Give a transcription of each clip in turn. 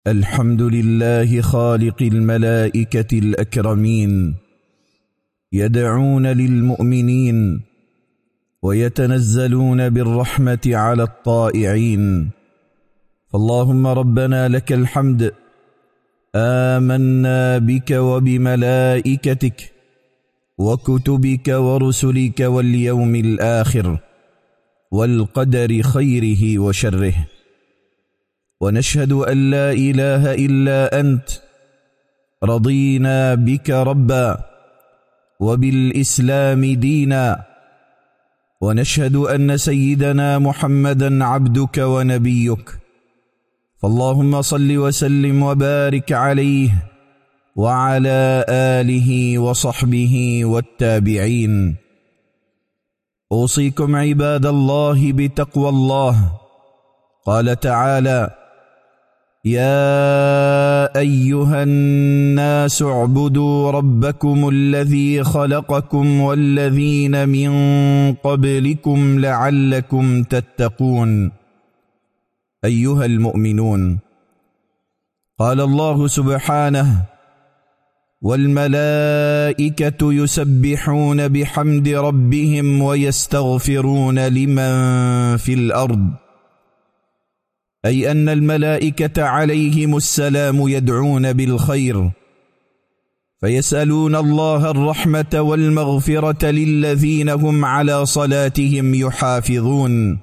الحمد لله خالق الملائكة الأكرمين، يدعون للمؤمنين ويتنزلون بالرحمة على الطائعين. فاللهم ربنا لك الحمد، آمنا بك وبملائكتك وكتبك ورسلك واليوم الآخر والقدر خيره وشره، ونشهد أن لا إله إلا أنت، رضينا بك ربا وبالإسلام دينا، ونشهد أن سيدنا محمدا عبدك ونبيك. فاللهم صل وسلم وبارك عليه وعلى آله وصحبه والتابعين. أوصيكم عباد الله بتقوى الله. قال تعالى: يا أيها الناس اعبدوا ربكم الذي خلقكم والذين من قبلكم لعلكم تتقون. أيها المؤمنون، قال الله سبحانه: والملائكة يسبحون بحمد ربهم ويستغفرون لمن في الأرض، أي أن الملائكة عليهم السلام يدعون بالخير، فيسألون الله الرحمة والمغفرة للذين هم على صلاتهم يحافظون،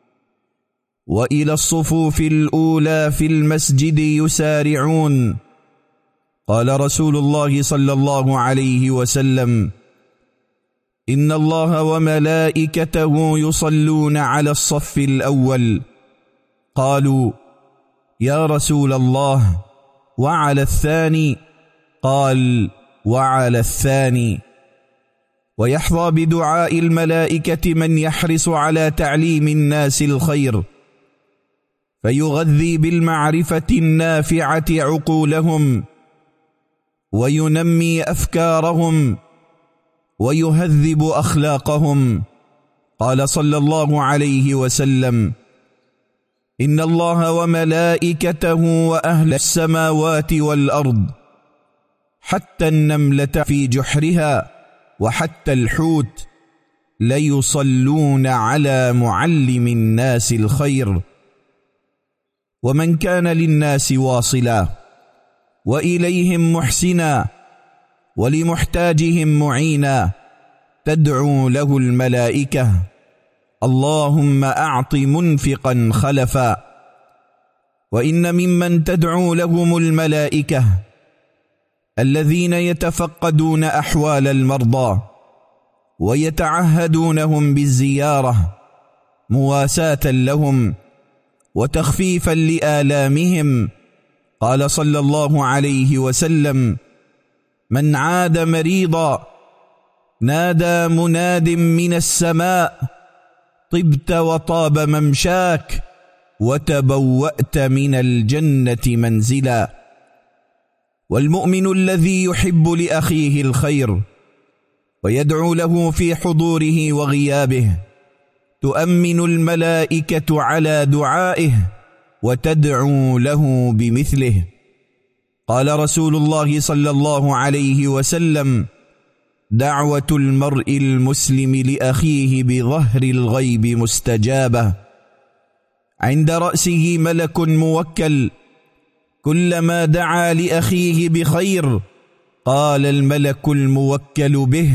وإلى الصفوف الأولى في المسجد يسارعون. قال رسول الله صلى الله عليه وسلم: إن الله وملائكته يصلون على الصف الأول. قالوا: يا رسول الله، وعلى الثاني؟ قال: وعلى الثاني. ويحظى بدعاء الملائكة من يحرص على تعليم الناس الخير، فيغذي بالمعرفة النافعة عقولهم، وينمي أفكارهم، ويهذب أخلاقهم. قال صلى الله عليه وسلم: إن الله وملائكته وأهل السماوات والأرض حتى النملة في جحرها وحتى الحوت ليصلون على معلم الناس الخير. ومن كان للناس واصلا وإليهم محسنا ولمحتاجهم معينا تدعو له الملائكة: اللهم أعط منفقا خلفا. وإن ممن تدعو لهم الملائكة الذين يتفقدون أحوال المرضى ويتعهدونهم بالزيارة مواساة لهم وتخفيفا لآلامهم. قال صلى الله عليه وسلم: من عاد مريضا نادى مناد من السماء: طبت وطاب ممشاك وتبوأت من الجنة منزلا. والمؤمن الذي يحب لأخيه الخير ويدعو له في حضوره وغيابه تؤمن الملائكة على دعائه وتدعو له بمثله. قال رسول الله صلى الله عليه وسلم: دعوة المرء المسلم لأخيه بظهر الغيب مستجابة، عند رأسه ملك موكل، كلما دعا لأخيه بخير قال الملك الموكل به: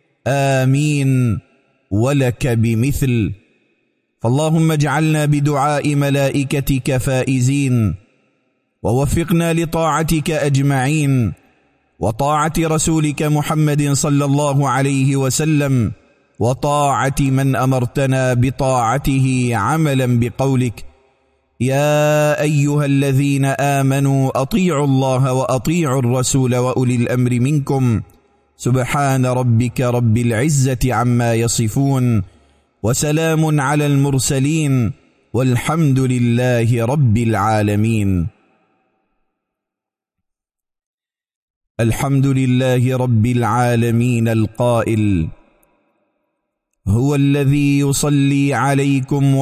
آمين ولك بمثل. فاللهم اجعلنا بدعاء ملائكتك فائزين، ووفقنا لطاعتك أجمعين، وطاعة رسولك محمد صلى الله عليه وسلم، وطاعة من أمرتنا بطاعته عملا بقولك: يا أيها الذين آمنوا أطيعوا الله وأطيعوا الرسول وأولي الأمر منكم. سبحان ربك رب العزة عما يصفون، وسلام على المرسلين، والحمد لله رب العالمين. الحمد لله رب العالمين القائل: هو الذي يصلي عليكم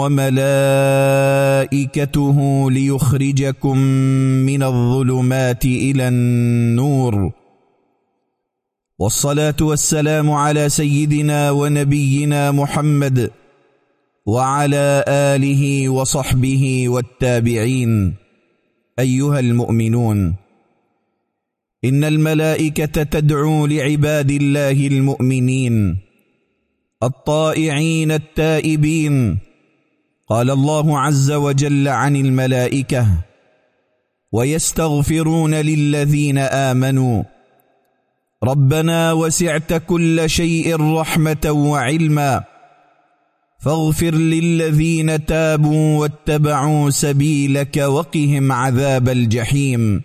وملائكته ليخرجكم من الظلمات إلى النور. والصلاة والسلام على سيدنا ونبينا محمد وعلى آله وصحبه والتابعين. أيها المؤمنون، إن الملائكة تدعو لعباد الله المؤمنين الطائعين التائبين. قال الله عز وجل عن الملائكة: ويستغفرون للذين آمنوا ربنا وسعت كل شيء رحمة وعلما فاغفر للذين تابوا واتبعوا سبيلك وقهم عذاب الجحيم.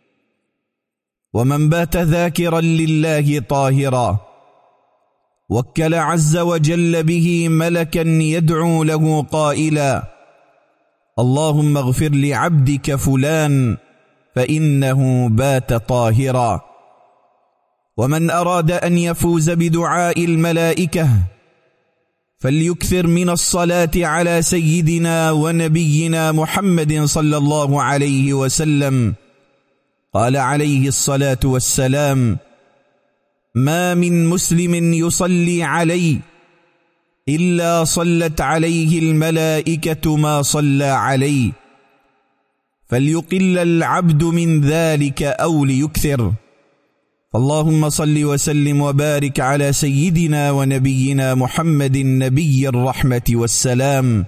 ومن بات ذاكرا لله طاهرا وكل عز وجل به ملكا يدعو له قائلا: اللهم اغفر لعبدك فلان فإنه بات طاهرا. ومن أراد أن يفوز بدعاء الملائكة فليكثر من الصلاة على سيدنا ونبينا محمد صلى الله عليه وسلم. قال عليه الصلاة والسلام: ما من مسلم يصلي علي إلا صلت عليه الملائكة ما صلى علي، فليقل العبد من ذلك أو ليكثر. فاللهم صل وسلم وبارك على سيدنا ونبينا محمد نبي الرحمة والسلام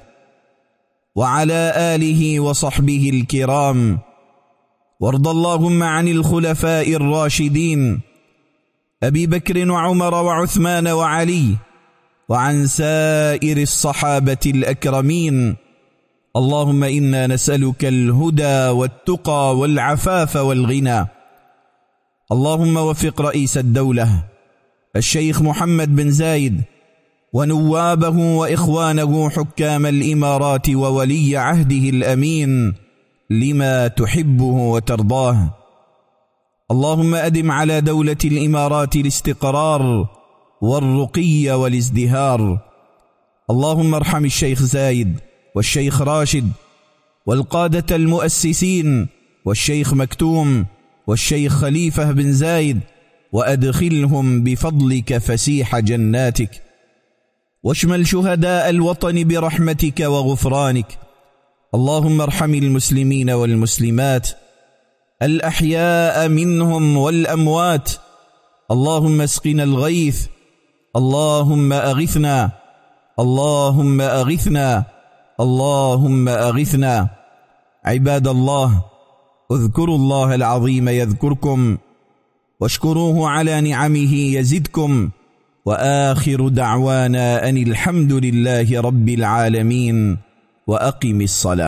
وعلى آله وصحبه الكرام. وارض اللهم عن الخلفاء الراشدين أبي بكر وعمر وعثمان وعلي وعن سائر الصحابة الأكرمين. اللهم إنا نسألك الهدى والتقى والعفاف والغنى. اللهم وفق رئيس الدولة الشيخ محمد بن زايد ونوابه وإخوانه حكام الإمارات وولي عهده الأمين لما تحبه وترضاه. اللهم أدم على دولة الإمارات الاستقرار والرقي والازدهار. اللهم ارحم الشيخ زايد والشيخ راشد والقادة المؤسسين والشيخ مكتوم والشيخ خليفة بن زايد، وأدخلهم بفضلك فسيح جناتك، واشمل شهداء الوطن برحمتك وغفرانك. اللهم ارحم المسلمين والمسلمات الأحياء منهم والأموات. اللهم اسقنا الغيث. اللهم أغثنا. اللهم أغثنا. اللهم أغثنا. عباد الله، اذكروا الله العظيم يذكركم واشكروه على نعمه يزدكم، وآخر دعوانا أن الحمد لله رب العالمين، وأقم الصلاة.